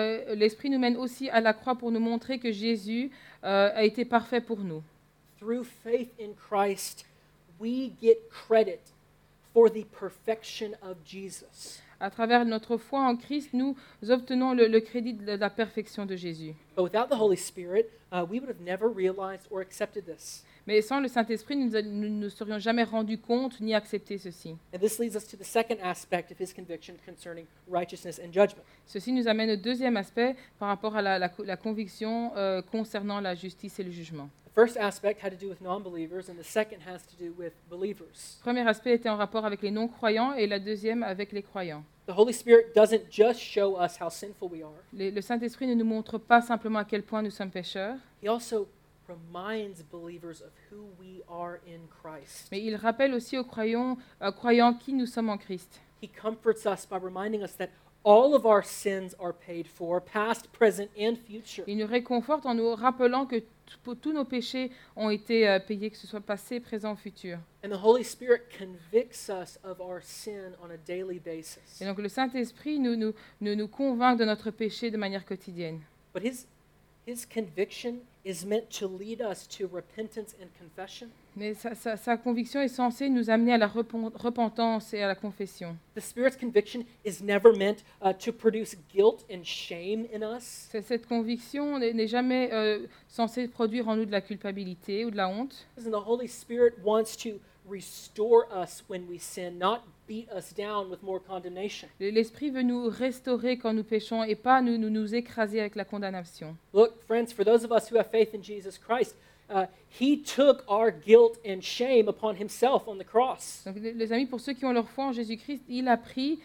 nous mène aussi à la croix pour nous montrer que Jésus a été parfait pour nous. Through faith in Christ, we get credit for the perfection of Jesus. À travers notre foi en Christ, nous obtenons le crédit de la perfection de Jésus. But without the Holy Spirit, we would have never realized or accepted this. Mais sans le Saint-Esprit, nous ne nous serions jamais rendus compte ni accepté ceci. And this leads us to the second aspect of his conviction concerning righteousness and judgment. Ceci nous amène au deuxième aspect par rapport à la conviction concernant la justice et le jugement. The first aspect had to do with non-believers, and the second has to do with believers. Le premier aspect était en rapport avec les non-croyants et la deuxième avec les croyants. The Holy Spirit doesn't just show us how sinful we are. Le Saint-Esprit ne nous montre pas simplement à quel point nous sommes pécheurs, He also reminds believers of who we are in Christ. mais il rappelle aussi aux croyants qui nous sommes en Christ. He comforts us by reminding us that all of our sins are paid for, past, present, and future. Il nous réconforte en nous rappelant que tous nos péchés ont été payés, que ce soit passé, présent ou futur. And the Holy Spirit convicts us of our sin on a daily basis. Et donc le Saint-Esprit nous convainc de notre péché de manière quotidienne. But his conviction is meant to lead us to repentance and confession. Mais sa conviction est censée nous amener à la repentance et à la confession. The Spirit's conviction is never meant to produce guilt and shame in us. Cette conviction n'est jamais censée produire en nous de la culpabilité ou de la honte. And the Holy Spirit wants to restore us when we sin, not beat us down with more condemnation. L'Esprit veut nous restaurer quand nous péchons et pas nous écraser avec la condamnation. Look, friends, for those of us who have faith in Jesus Christ, he took our guilt and shame upon himself on the cross. Donc, les amis, pour ceux qui ont leur foi en Jésus-Christ, il a pris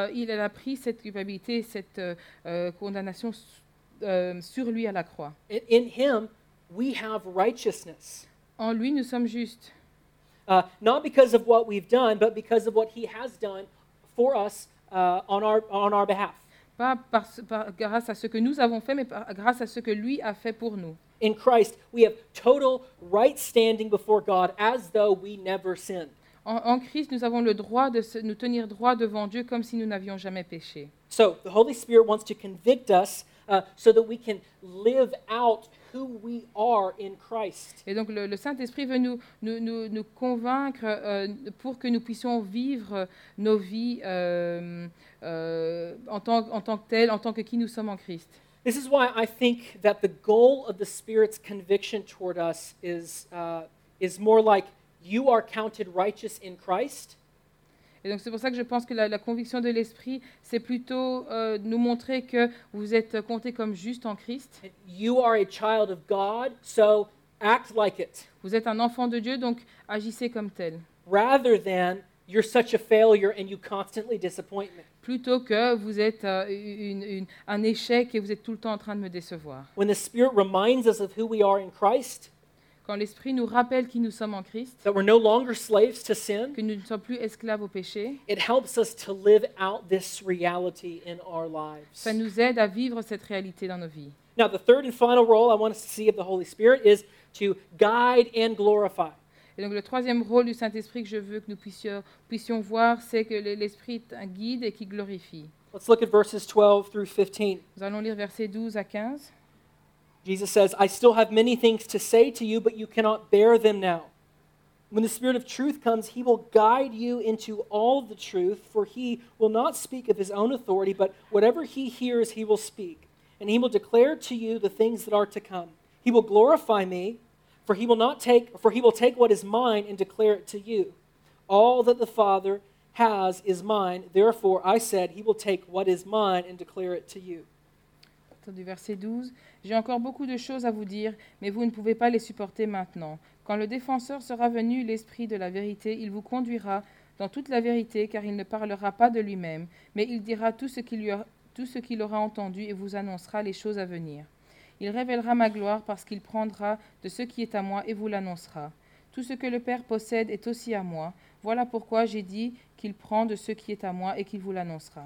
cette culpabilité, cette condamnation sur lui à la croix. In him, we have righteousness. En lui, nous sommes justes. Not because of what we've done, but because of what he has done for us on our behalf. Pas grâce à ce que nous avons fait, mais grâce à ce que lui a fait pour nous. In Christ, we have total right standing before God as though we never sinned. En Christ, nous avons le droit de nous tenir droit devant Dieu comme si nous n'avions jamais péché. So the Holy Spirit wants to convict us so that we can live out who we are in Christ. Et donc le Saint-Esprit veut nous convaincre pour que nous puissions vivre nos vies en tant que telles, en tant que qui nous sommes en Christ. This is why I think that the goal of the Spirit's conviction toward us is more like you are counted righteous in Christ. Et donc c'est pour ça que je pense que la conviction de l'Esprit, c'est plutôt nous montrer que vous êtes comptés comme justes en Christ. You are a child of God, so act like it. Vous êtes un enfant de Dieu, donc agissez comme tel. Rather than you're such a failure and you constantly disappoint me. Plutôt que vous êtes un échec et vous êtes tout le temps en train de me décevoir. When the Spirit reminds us of who we are in Christ, Quand l'Esprit nous rappelle qui nous sommes en Christ, that we're no longer slaves to sin, que nous ne sommes plus esclaves au péché, it helps us to live out this reality in our lives. ça nous aide à vivre cette réalité dans nos vies. Now, the third and final role I want us to see of the Holy Spirit is to guide and glorify. Et donc le troisième rôle du Saint-Esprit que je veux que nous puissions voir, c'est que l'Esprit est un guide et qui glorifie. Let's look at verses 12 through 15. Nous allons lire versets 12 à 15. Jesus says, I still have many things to say to you, but you cannot bear them now. When the Spirit of truth comes, he will guide you into all the truth, for he will not speak of his own authority, but whatever he hears, he will speak. And he will declare to you the things that are to come. He will glorify me, for he will take what is mine and declare it to you. All that the Father has is mine. Therefore, I said, he will take what is mine and declare it to you. Du verset 12. J'ai encore beaucoup de choses à vous dire, mais vous ne pouvez pas les supporter maintenant. Quand le défenseur sera venu, l'Esprit de la vérité, il vous conduira dans toute la vérité, car il ne parlera pas de lui-même, mais il dira tout ce qu'il aura entendu et vous annoncera les choses à venir. Il révélera ma gloire parce qu'il prendra de ce qui est à moi et vous l'annoncera. Tout ce que le Père possède est aussi à moi. Voilà pourquoi j'ai dit qu'il prend de ce qui est à moi et qu'il vous l'annoncera.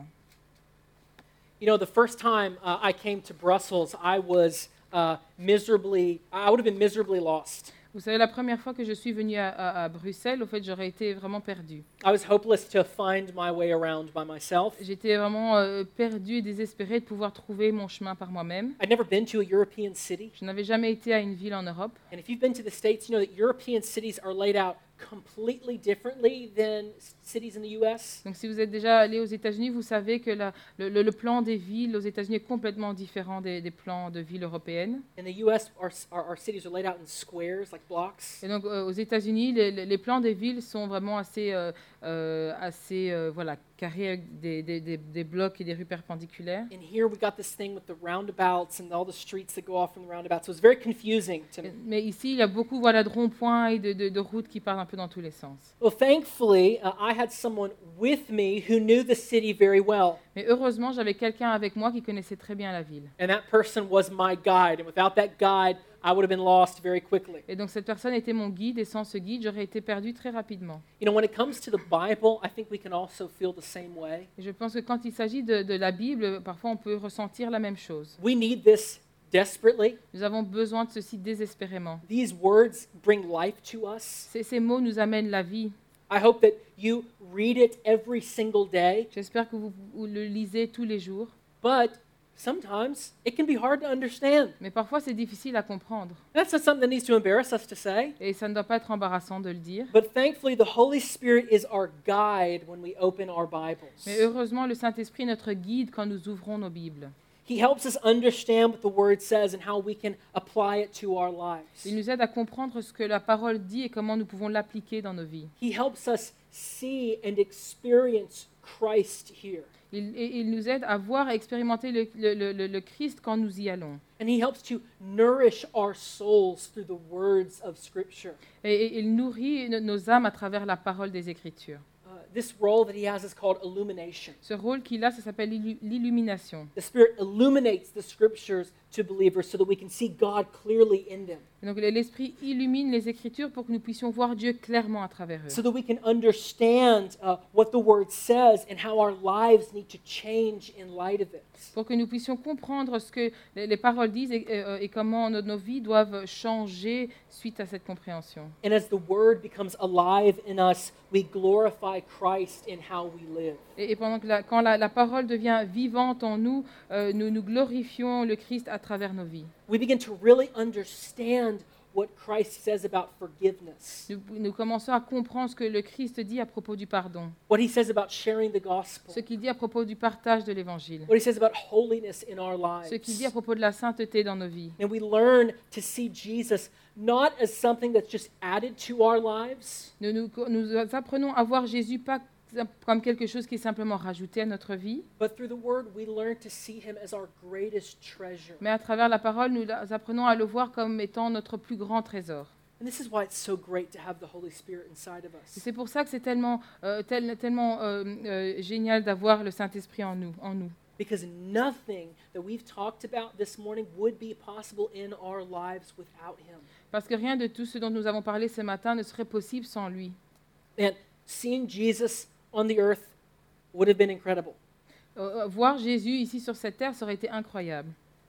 You know, the first time I came to Brussels, I would have been miserably lost. Vous savez, la première fois que je suis venue à Bruxelles, au fait, j'aurais été vraiment perdue. I was hopeless to find my way around by myself. J'étais vraiment perdue et désespérée de pouvoir trouver mon chemin par moi-même. I'd never been to a European city. Je n'avais jamais été à une ville en Europe. And if you've been to the States, you know that European cities are laid out completely differently than cities in the US. Donc si vous êtes déjà allé aux États-Unis, vous savez que le plan des villes aux États-Unis est complètement différent des plans de villes européennes. In the US, our cities are laid out in squares, like blocks. Et donc aux États-Unis, les plans des villes sont vraiment assez voilà, carrés avec des blocs et des rues perpendiculaires. And here we got this thing with the roundabouts and all the streets that go off from the roundabouts. So it's very confusing to me. Mais ici, il y a beaucoup voilà, de ronds-points et de routes qui partent un peu dans tous les sens. Well, thankfully, I had someone with me who knew the city very well. Mais heureusement, j'avais quelqu'un avec moi qui connaissait très bien la ville. And that person was my guide. And without that guide, I would have been lost very quickly. Et donc cette personne était mon guide, et sans ce guide, j'aurais été perdue très rapidement. You know, when it comes to the Bible, I think we can also feel the same way. Et je pense que quand il s'agit de la Bible, parfois on peut ressentir la même chose. We need this desperately. Nous avons besoin de ceci désespérément. These words bring life to us. Ces mots nous amènent la vie. I hope that you read it every single day. J'espère que vous le lisez tous les jours. But sometimes it can be hard to understand. Mais parfois c'est difficile à comprendre. That's not something that needs to embarrass us to say. Et ça ne doit pas être embarrassant de le dire. But thankfully, the Holy Spirit is our guide when we open our Bibles. Mais heureusement, le Saint-Esprit est notre guide quand nous ouvrons nos Bibles. He helps us understand what the Word says and how we can apply it to our lives. Il nous aide à comprendre ce que la parole dit et comment nous pouvons l'appliquer dans nos vies. He helps us see and experience Christ here. Il nous aide à voir et expérimenter le Christ quand nous y allons. And he helps to nourish our souls through the words of Scripture. Et il nourrit nos âmes à travers la parole des Écritures. This role that he has is called illumination. Ce rôle qu'il a, ça s'appelle l'illumination. The Spirit illuminates the Scriptures to believers so that we can see God clearly in them. Et donc l'Esprit illumine les Écritures pour que nous puissions voir Dieu clairement à travers eux. So that we can understand what the Word says and how our lives need to change in light of it. Pour que nous puissions comprendre ce que les paroles disent et comment nos vies doivent changer suite à cette compréhension. And as the Word becomes alive in us, we glorify Christ in how we live. Et pendant que quand la parole devient vivante en nous, nous glorifions le Christ à travers nos vies. We begin to really understand what Christ says about forgiveness. Nous commençons à comprendre ce que le Christ dit à propos du pardon, What he says about sharing the gospel. ce qu'il dit à propos du partage de l'Évangile, What he says about holiness in our ce qu'il dit lives. à propos de la sainteté dans nos vies. And we learn to see Jesus not as something that's just added to our lives, Nous apprenons à voir Jésus pas comme quelque chose qui est simplement rajouté à notre vie, but through the Word, we learn to see him as our greatest treasure. mais à travers la parole, nous apprenons à le voir comme étant notre plus grand trésor. And this is why it's so great to have the Holy Spirit inside of Et us. c'est pour ça que c'est tellement génial d'avoir le Saint-Esprit en nous. Because nothing that we've talked about this morning would be possible in our lives without him. Parce que rien de tout ce dont nous avons parlé ce matin ne serait possible sans lui. And seeing Jesus on the earth would have been incredible. Voir Jésus ici sur cette terre, ça aurait été incroyable.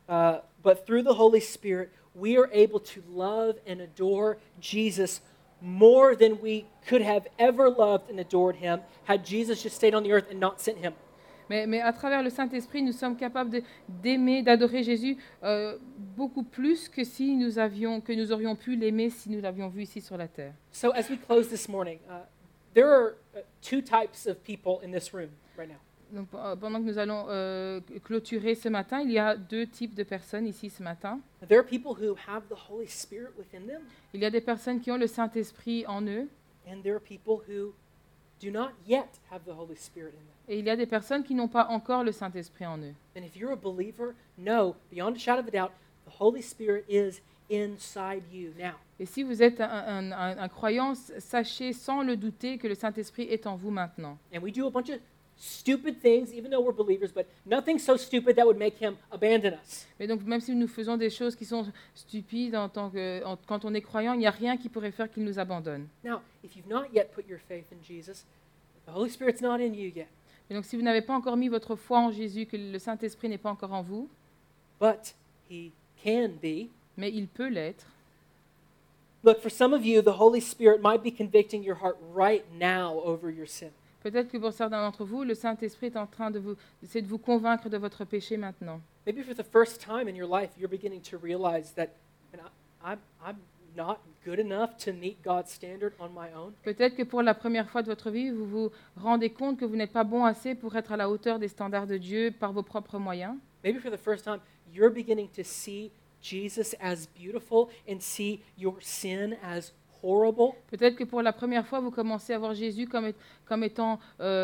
But through the Holy Spirit, we are able to love and adore Jesus more than we could have ever loved and adored him had Jesus just stayed on the earth and not sent him. Mais à travers le Saint-Esprit, nous sommes capables d'aimer, d'adorer Jésus beaucoup plus que que nous aurions pu l'aimer si nous l'avions vu ici sur la terre. So as we close this morning, there are two types of people in this room right now. Donc, pendant que nous allons clôturer ce matin, il y a deux types de personnes ici ce matin. There are people who have the Holy Spirit within them, Il y a des personnes qui ont le Saint-Esprit en eux, and there are people who do not yet have the Holy Spirit in them. et il y a des personnes qui n'ont pas encore le Saint-Esprit en eux. And if you're a believer, know, beyond a shadow of a doubt, the Holy Spirit is inside you now. Et si vous êtes un croyant, sachez sans le douter que le Saint-Esprit est en vous maintenant. And we do a bunch of stupid things, even though we're believers, but nothing so stupid that would make him abandon us. Mais donc, même si nous faisons des choses qui sont stupides quand on est croyant, il n'y a rien qui pourrait faire qu'il nous abandonne. Now, if you've not yet put your faith in Jesus, the Holy Spirit's not in you yet. Et donc, si vous n'avez pas encore mis votre foi en Jésus, que le Saint-Esprit n'est pas encore en vous, But he can be. mais il peut l'être. Look, for some of you, the Holy Spirit might be convicting your heart right now over your sin. Peut-être que pour certains d'entre vous, le Saint-Esprit est en train d'essayer de vous convaincre de votre péché maintenant. Maybe for the first time in your life, you're beginning to realize that I'm not good enough to meet God's standard on my own. Peut-être que pour la première fois de votre vie, vous vous rendez compte que vous n'êtes pas bon assez pour être à la hauteur des standards de Dieu par vos propres moyens. Maybe for the first time, you're beginning to see Jesus as beautiful and see your sin as horrible. Peut-être que pour la première fois, vous commencez à voir Jésus comme étant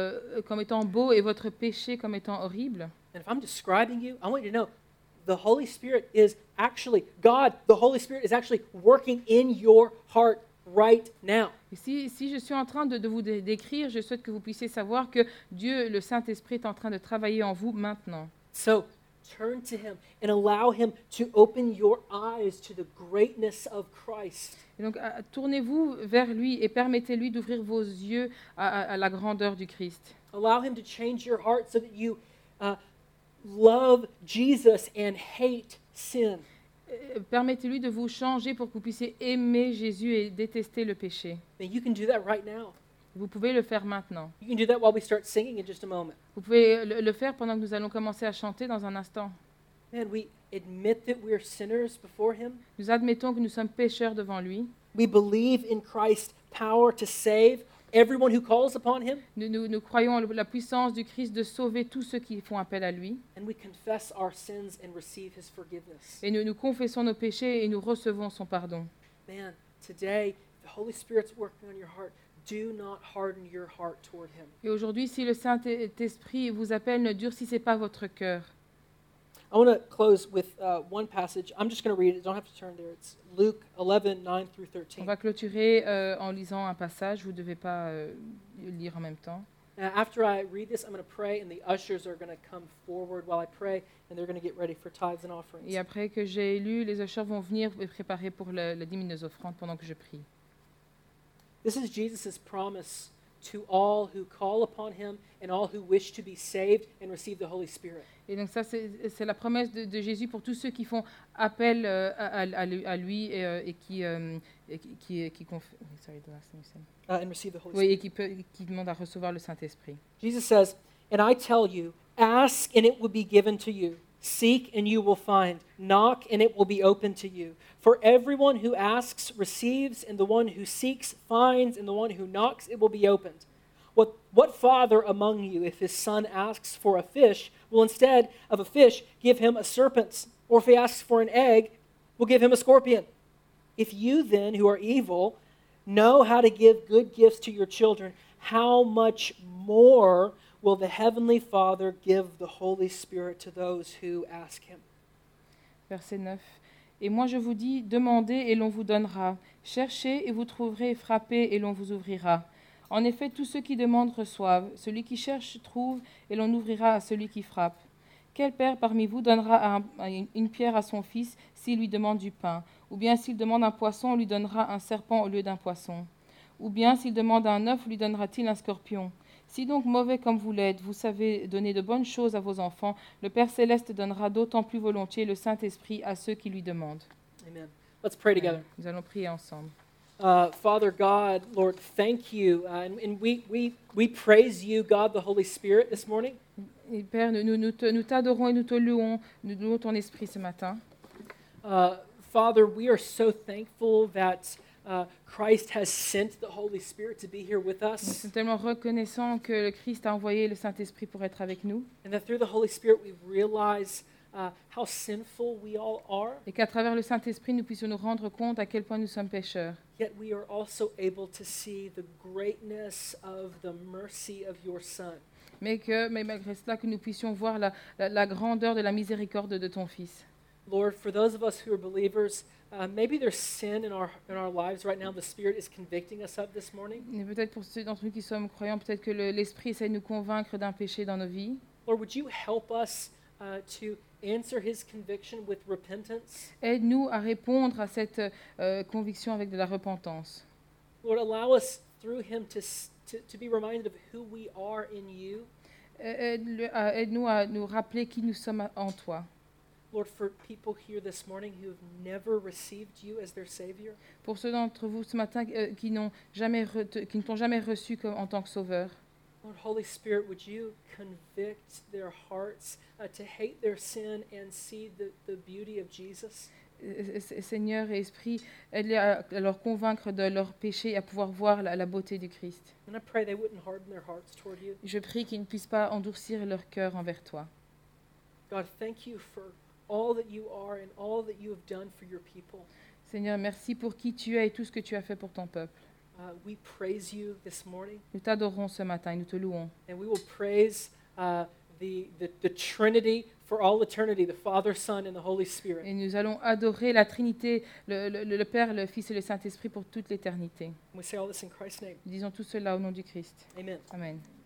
beau et votre péché comme étant horrible. And if I'm describing you, I want you to know the Holy Spirit is actually, God, the Holy Spirit is actually working in your heart right now. Et si je suis en train de vous décrire, je souhaite que vous puissiez savoir que Dieu, le Saint-Esprit, est en train de travailler en vous maintenant. So turn to him and allow him to open your eyes to the greatness of Christ. Et donc, tournez-vous vers lui et permettez-lui d'ouvrir vos yeux à la grandeur du Christ. Allow him to change your heart so that you love Jesus and hate sin. Permettez-lui de vous changer pour que vous puissiez aimer Jésus et détester le péché. And you can do that right now. Vous pouvez le faire maintenant. You can do that while we start singing in just a moment. Vous pouvez le faire pendant que nous allons commencer à chanter dans un instant. Man, we admit that we're sinners before him. Nous admettons que nous sommes pécheurs devant lui. We believe in Christ's power to save everyone who calls upon him. Nous croyons en la puissance du Christ de sauver tous ceux qui font appel à lui. And we confess our sins and receive his forgiveness. Et nous confessons nos péchés et nous recevons son pardon. Man, today, the Holy Spirit's working on your heart. Do not harden your heart toward him. Et aujourd'hui, si le Saint-Esprit vous appelle, ne durcissez pas votre cœur. I want to close with one passage. I'm just going to read it. You don't have to turn there. It's Luke 11, 9 through 13. On va clôturer en lisant un passage. Vous ne devez pas lire en même temps. After I read this, I'm going to pray, and the ushers are going to come forward while I pray, and they're going to get ready for tithes and offerings. Et après que j'ai lu, les ushers vont venir et préparer pour la dîme des offrandes pendant que je prie. This is Jesus' promise to all who call upon him and all who wish to be saved and receive the Holy Spirit. Et donc ça, c'est la promesse de Jésus pour tous ceux qui font appel à lui et qui And receive the Holy oui, Spirit. et qui demandent à recevoir le Saint-Esprit. Jesus says, "And I tell you, ask and it will be given to you. Seek and you will find. Knock and it will be opened to you. For everyone who asks receives, and the one who seeks finds, and the one who knocks it will be opened. What father among you, if his son asks for a fish, will instead of a fish give him a serpent? Or if he asks for an egg, will give him a scorpion? If you then, who are evil, know how to give good gifts to your children, how much more will the Heavenly Father give the Holy Spirit to those who ask him?" Verset 9. Et moi je vous dis, demandez et l'on vous donnera. Cherchez et vous trouverez, frappez et l'on vous ouvrira. En effet, tous ceux qui demandent reçoivent. Celui qui cherche trouve et l'on ouvrira à celui qui frappe. Quel père parmi vous donnera une pierre à son fils s'il lui demande du pain? Ou bien s'il demande un poisson, on lui donnera un serpent au lieu d'un poisson? Ou bien s'il demande un œuf, lui donnera-t-il un scorpion? Si donc mauvais comme vous l'êtes, vous savez donner de bonnes choses à vos enfants, le Père céleste donnera d'autant plus volontiers le Saint-Esprit à ceux qui lui demandent. Amen. Let's pray together. Nous allons prier ensemble. Father God, Lord, thank you. And we praise you, God, the Holy Spirit, this morning. Et Père, nous t'adorons et nous te louons, nous louons ton esprit ce matin. Father, we are so thankful that Christ has sent the Holy Spirit to be here with Nous us. sommes tellement reconnaissants que le Christ a envoyé le Saint-Esprit pour être avec nous. And that through the Holy Spirit we realize how sinful we all are, Et qu'à travers le Saint-Esprit, nous puissions nous rendre compte à quel point nous sommes pécheurs. yet we are also able to see the greatness of the mercy of your Son. Mais malgré cela, que nous puissions voir la grandeur de la miséricorde de ton Fils. Lord, for those of us who are believers, maybe there's sin in our lives right now the Spirit is convicting us of this morning. Et peut-être pour ceux d'entre nous qui sommes croyants, peut-être que l'Esprit essaie de nous convaincre d'un péché dans nos vies. Lord, would you help us to answer his conviction with repentance? Aide-nous à répondre à cette conviction avec de la repentance. Lord, allow us through him to be reminded of who we are in you. Aide-nous à nous rappeler qui nous sommes en toi. Lord, for people here this morning who have never received you as their Savior, Pour ceux d'entre vous ce matin qui ne t'ont jamais reçu en tant que sauveur, Lord, Holy Spirit, would you convict their hearts to hate their sin and see the beauty of Jesus? Seigneur et Esprit, aide-les à leur convaincre de leur péché et à pouvoir voir la beauté du Christ. And I pray they wouldn't harden their hearts toward you. Je prie qu'ils ne puissent pas endurcir leur cœur envers toi. God, thank you for all that you are and all that you have done for your people. Seigneur, merci pour qui tu es et tout ce que tu as fait pour ton peuple. We praise you this morning, Nous t'adorons ce matin et nous te louons. and we will praise the Trinity for all eternity, the Father, Son, and the Holy Spirit. Et nous allons adorer la Trinité, le Père, le Fils et le Saint-Esprit pour toute l'éternité. And we say all this in Christ's name. Nous disons tout cela au nom du Christ. Amen. Amen.